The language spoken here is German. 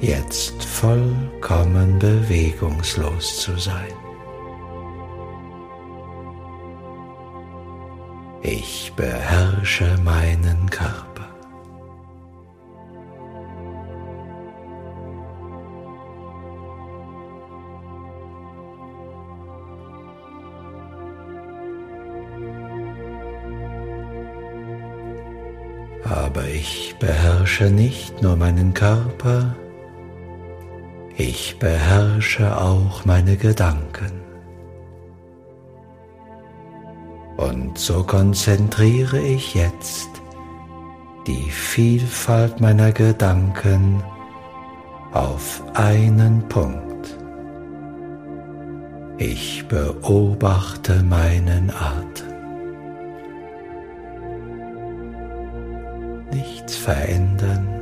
jetzt vollkommen bewegungslos zu sein. Ich beherrsche meinen Körper. Aber ich beherrsche nicht nur meinen Körper, ich beherrsche auch meine Gedanken. Und so konzentriere ich jetzt die Vielfalt meiner Gedanken auf einen Punkt. Ich beobachte meinen Atem. Nichts verändern,